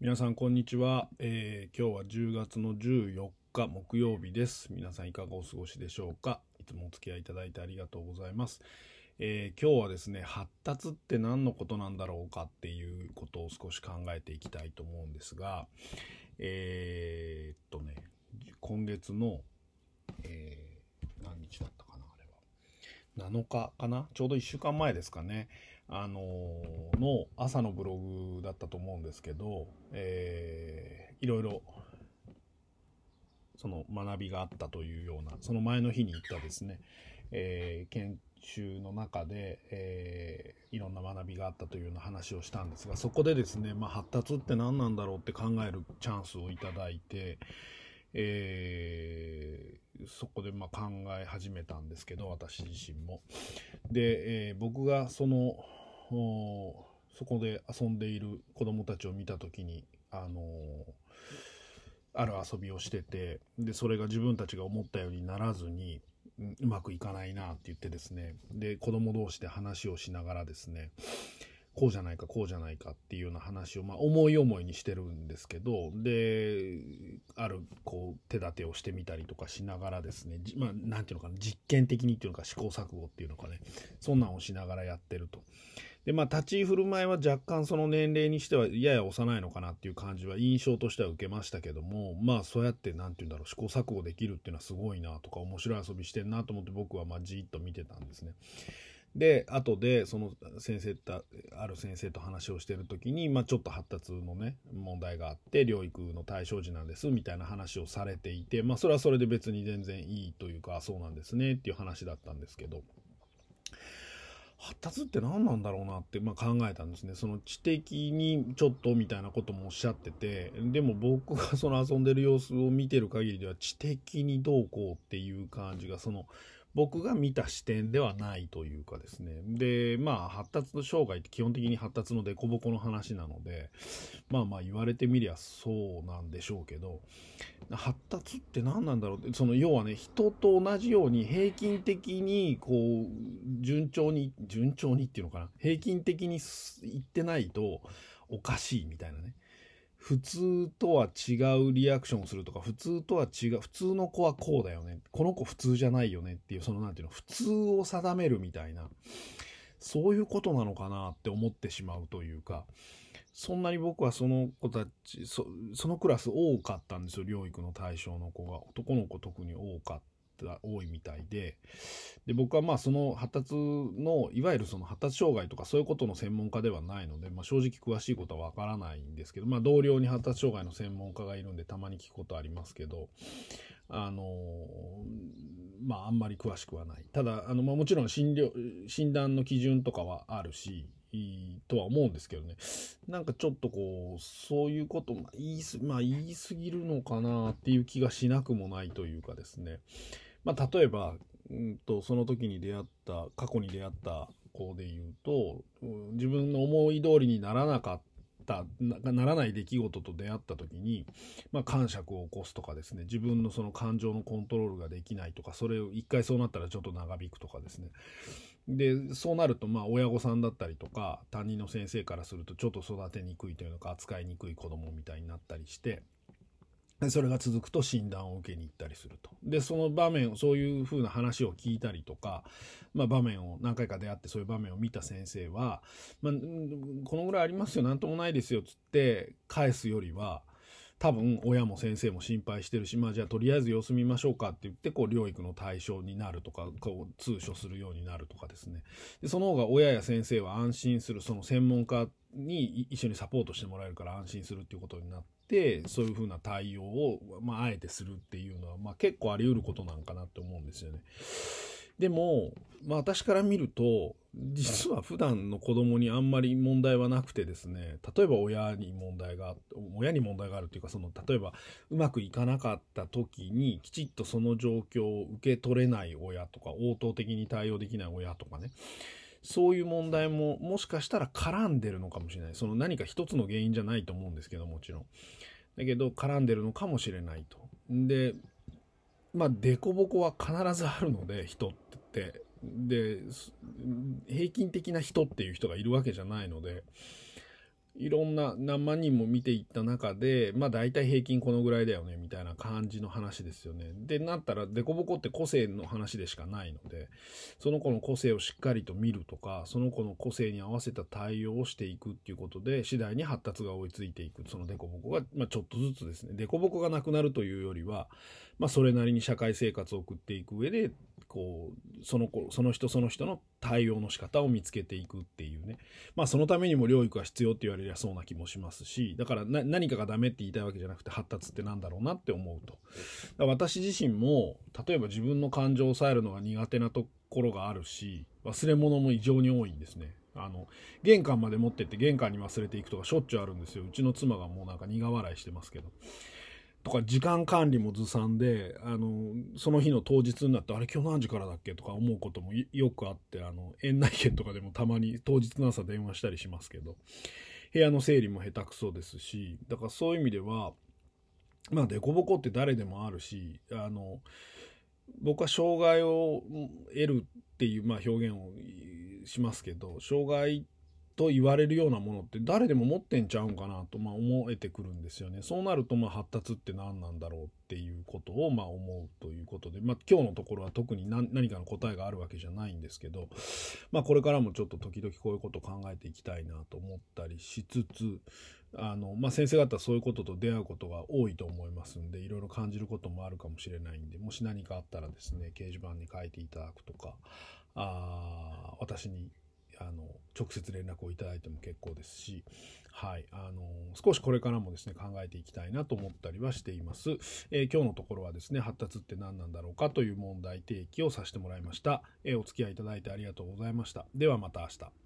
皆さんこんにちは、今日は10月の14日木曜日です。皆さんいかがお過ごしでしょうか。いつもお付き合いいただいてありがとうございます。今日はですね、発達って何のことなんだろうかっていうことを少し考えていきたいと思うんですが、今月の、何日だったかな、あれは7日かな、ちょうど1週間前ですかね、の朝のブログだったと思うんですけど、いろいろその学びがあったというような、その前の日に行ったですね、研修の中で、いろんな学びがあったというような話をしたんですが、そこでですね、発達って何なんだろうって考えるチャンスをいただいて、そこで考え始めたんですけど、私自身も。で、僕がそこで遊んでいる子供たちを見た時にある遊びをしてて、でそれが自分たちが思ったようにならずにうまくいかないなって言ってですね、で子供同士で話をしながらですね、こうじゃないかこうじゃないかっていうような話を思い思いにしてるんですけど、である手立てをしてみたりとかしながらですね、なんていうのかな、実験的にっていうのか試行錯誤っていうのかね、そんなんをしながらやってると。で立ち居振る舞いは若干その年齢にしてはやや幼いのかなっていう感じは印象としては受けましたけども、そうやってなんていうんだろう、試行錯誤できるっていうのはすごいなとか、面白い遊びしてんなと思って僕はじーっと見てたんですね。で後でそのある先生と話をしてる時に、ちょっと発達のね問題があって療育の対象児なんですみたいな話をされていて、それはそれで別に全然いいというか、そうなんですねっていう話だったんですけど、発達って何なんだろうなって考えたんですね。その知的にちょっとみたいなこともおっしゃってて、でも僕がその遊んでる様子を見てる限りでは知的にどうこうっていう感じが僕が見た視点ではないというかですね。で発達障害って基本的に発達の凸凹の話なので、言われてみりゃそうなんでしょうけど、発達って何なんだろうって、要はね、人と同じように平均的に順調にっていうのかな、平均的にいってないとおかしいみたいなね、普通とは違うリアクションをするとか、普通とは違う、普通の子はこうだよね、この子普通じゃないよねっていう、なんていうの、普通を定めるみたいな、そういうことなのかなって思ってしまうというか、そんなに僕はその子たち、そのクラス多かったんですよ、療育の対象の子が。男の子特に多いみたいで、僕はその発達の、いわゆるその発達障害とかそういうことの専門家ではないので、正直詳しいことはわからないんですけど、同僚に発達障害の専門家がいるんでたまに聞くことありますけど、あんまり詳しくはない。ただもちろん診断の基準とかはあるし、とは思うんですけどね。なんかちょっとそういうこと、言い過ぎるのかなっていう気がしなくもないというかですね。例えば、その時に過去に出会った子で言うと、自分の思い通りにならなかったならない出来事と出会った時に、感触を起こすとかですね、自分のその感情のコントロールができないとか、それを一回そうなったらちょっと長引くとかですね。でそうなると親御さんだったりとか担任の先生からするとちょっと育てにくいというのか、扱いにくい子供みたいになったりして、それが続くと診断を受けに行ったりすると。でその場面を、そういう風な話を聞いたりとか、場面を何回か出会ってそういう場面を見た先生は、このぐらいありますよ、なんともないですよっつって返すよりは、多分親も先生も心配してるし、じゃあとりあえず様子見ましょうかって言って療育の対象になるとか、通所するようになるとかですね。でその方が親や先生は安心する、その専門家に一緒にサポートしてもらえるから安心するっていうことになって、そういう風な対応をあえてするっていうのは結構あり得ることなんかなって思うんですよね。でも私から見ると、実は普段の子供にあんまり問題はなくてですね、例えば親に問題があるっていうか、例えばうまくいかなかった時にきちっとその状況を受け取れない親とか、応答的に対応できない親とかね、そういう問題ももしかしたら絡んでるのかもしれない。何か一つの原因じゃないと思うんですけど、もちろんだけど絡んでるのかもしれないと。で凸凹は必ずあるので、人ってで平均的な人っていう人がいるわけじゃないので、 いろんな何万人も見ていった中で、まあ大体平均このぐらいだよねみたいな感じの話ですよね。で、なったらデコボコって個性の話でしかないので、その子の個性をしっかりと見るとか、その子の個性に合わせた対応をしていくっていうことで、次第に発達が追いついていく。そのデコボコが、まあちょっとずつですね、デコボコがなくなるというよりは、まあそれなりに社会生活を送っていく上で、こう、その人その人の対応の仕方を見つけていくっていうね。まあそのためにも療育が必要って言われりゃそうな気もしますし、だから何かがダメって言いたいわけじゃなくて、発達ってなんだろうなって思うと。私自身も、例えば自分の感情を抑えるのが苦手なところがあるし、忘れ物も異常に多いんですね。玄関まで持ってって玄関に忘れていくとかしょっちゅうあるんですよ。うちの妻がもうなんか苦笑いしてますけど。とか時間管理もずさんで、その日の当日になってあれ今日何時からだっけとか思うこともよくあって、園内券とかでもたまに当日の朝電話したりしますけど、部屋の整理も下手くそですし、だからそういう意味ではまあデコボコって誰でもあるし、僕は障害を得るっていう、まあ、表現をしますけど、障害と言われるようなものって誰でも持ってんちゃうんかなと、まあ、思えてくるんですよね。そうなると、まあ、発達って何なんだろうっていうことを、まあ、思うということで、まあ、今日のところは特に何かの答えがあるわけじゃないんですけど、まあ、これからもちょっと時々こういうことを考えていきたいなと思ったりしつつ、まあ、先生方はそういうことと出会うことが多いと思いますんで、いろいろ感じることもあるかもしれないんで、もし何かあったらですね、掲示板に書いていただくとか、私に直接連絡をいただいても結構ですし、はい、少しこれからもですね考えていきたいなと思ったりはしています。今日のところはですね、発達って何なんだろうかという問題提起をさせてもらいました。お付き合いいただいてありがとうございました。ではまた明日。